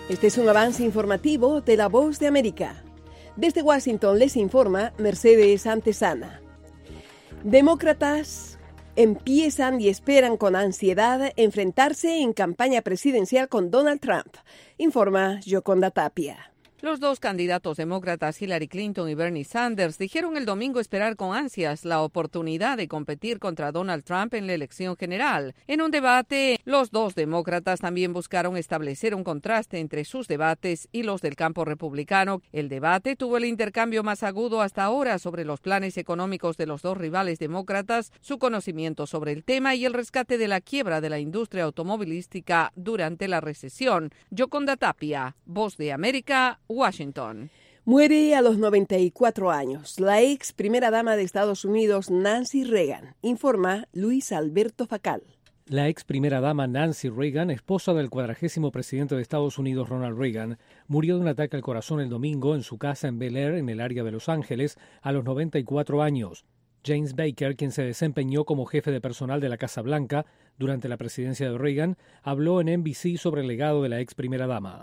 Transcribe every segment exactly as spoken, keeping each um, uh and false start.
Este es un avance informativo de La Voz de América. Desde Washington les informa Mercedes Antesana. Demócratas empiezan y esperan con ansiedad enfrentarse en campaña presidencial con Donald Trump, informa Yoconda Tapia. Los dos candidatos demócratas, Hillary Clinton y Bernie Sanders, dijeron el domingo esperar con ansias la oportunidad de competir contra Donald Trump en la elección general. En un debate, los dos demócratas también buscaron establecer un contraste entre sus debates y los del campo republicano. El debate tuvo el intercambio más agudo hasta ahora sobre los planes económicos de los dos rivales demócratas, su conocimiento sobre el tema y el rescate de la quiebra de la industria automovilística durante la recesión. Yoconda Tapia, Voz de América, Washington. Muere a los noventa y cuatro años la ex primera dama de Estados Unidos, Nancy Reagan, informa Luis Alberto Facal. La ex primera dama Nancy Reagan, esposa del cuadragésimo presidente de Estados Unidos Ronald Reagan, murió de un ataque al corazón el domingo en su casa en Bel Air, en el área de Los Ángeles, a los noventa y cuatro años. James Baker, quien se desempeñó como jefe de personal de la Casa Blanca durante la presidencia de Reagan, habló en N B C sobre el legado de la ex primera dama.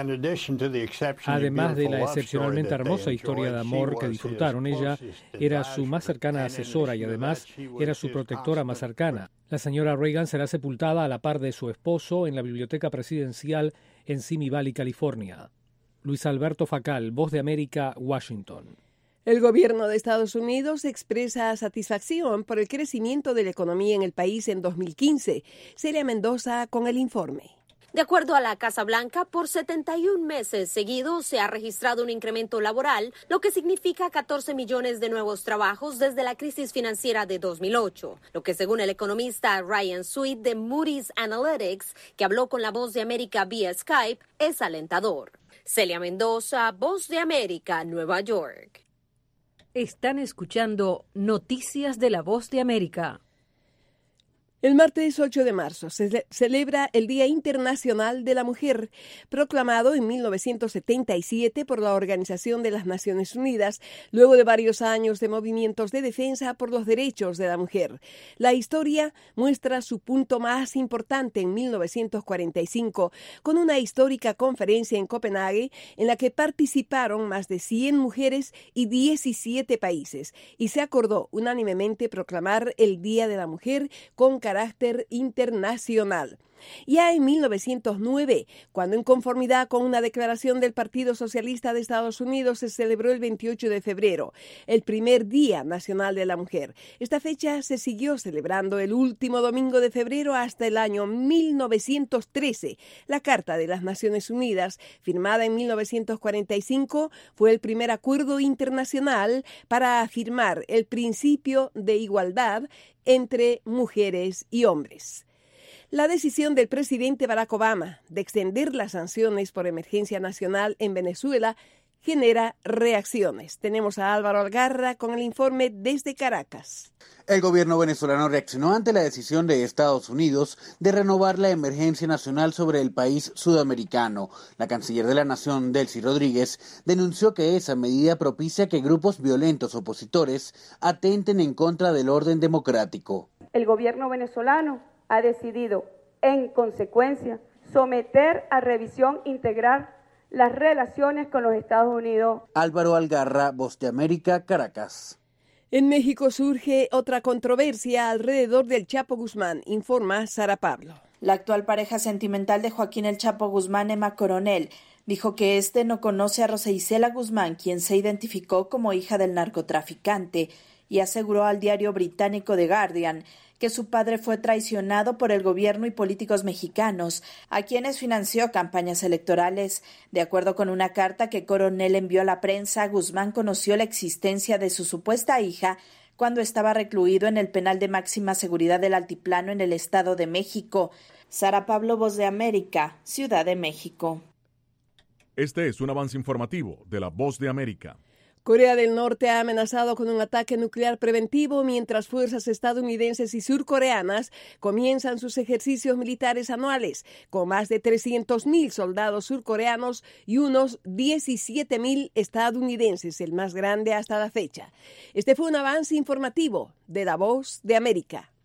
Además de la excepcionalmente hermosa historia de amor que disfrutaron, ella era su más cercana asesora y además era su protectora más cercana. La señora Reagan será sepultada a la par de su esposo en la Biblioteca Presidencial en Simi Valley, California. Luis Alberto Facal, Voz de América, Washington. El gobierno de Estados Unidos expresa satisfacción por el crecimiento de la economía en el país en dos mil quince. Celia Mendoza con el informe. De acuerdo a la Casa Blanca, por setenta y un meses seguidos se ha registrado un incremento laboral, lo que significa catorce millones de nuevos trabajos desde la crisis financiera de dos mil ocho, lo que según el economista Ryan Sweet de Moody's Analytics, que habló con La Voz de América vía Skype, es alentador. Celia Mendoza, Voz de América, Nueva York. Están escuchando Noticias de La Voz de América. El martes ocho de marzo se ce- celebra el Día Internacional de la Mujer, proclamado en mil novecientos setenta y siete por la Organización de las Naciones Unidas, luego de varios años de movimientos de defensa por los derechos de la mujer. La historia muestra su punto más importante en mil novecientos cuarenta y cinco, con una histórica conferencia en Copenhague en la que participaron más de cien mujeres y diecisiete países, y se acordó unánimemente proclamar el Día de la Mujer con carácter internacional. Ya en mil novecientos nueve, cuando en conformidad con una declaración del Partido Socialista de Estados Unidos se celebró el veintiocho de febrero, el primer Día Nacional de la Mujer. Esta fecha se siguió celebrando el último domingo de febrero hasta el año mil novecientos trece. La Carta de las Naciones Unidas, firmada en mil novecientos cuarenta y cinco, fue el primer acuerdo internacional para afirmar el principio de igualdad entre mujeres y hombres. La decisión del presidente Barack Obama de extender las sanciones por emergencia nacional en Venezuela genera reacciones. Tenemos a Álvaro Algarra con el informe desde Caracas. El gobierno venezolano reaccionó ante la decisión de Estados Unidos de renovar la emergencia nacional sobre el país sudamericano. La canciller de la nación, Delcy Rodríguez, denunció que esa medida propicia que grupos violentos opositores atenten en contra del orden democrático. El gobierno venezolano ha decidido, en consecuencia, someter a revisión integral las relaciones con los Estados Unidos. Álvaro Algarra, Voz de América, Caracas. En México surge otra controversia alrededor del Chapo Guzmán, informa Sara Pablo. La actual pareja sentimental de Joaquín El Chapo Guzmán, Emma Coronel, dijo que este no conoce a Rosa Isela Guzmán, quien se identificó como hija del narcotraficante, y aseguró al diario británico The Guardian que su padre fue traicionado por el gobierno y políticos mexicanos, a quienes financió campañas electorales. De acuerdo con una carta que Coronel envió a la prensa, Guzmán conoció la existencia de su supuesta hija cuando estaba recluido en el penal de máxima seguridad del Altiplano en el Estado de México. Sara Pablo, Voz de América, Ciudad de México. Este es un avance informativo de la Voz de América. Corea del Norte ha amenazado con un ataque nuclear preventivo mientras fuerzas estadounidenses y surcoreanas comienzan sus ejercicios militares anuales, con más de trescientos mil soldados surcoreanos y unos diecisiete mil estadounidenses, el más grande hasta la fecha. Este fue un avance informativo de La Voz de América.